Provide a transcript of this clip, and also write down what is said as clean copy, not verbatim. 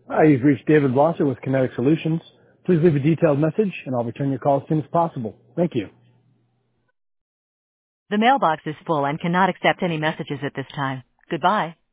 Hi, you've reached David Blosser with Kinetic Solutions. Please leave a detailed message, and I'll return your call as soon as possible. Thank you. The mailbox is full and cannot accept any messages at this time. Goodbye.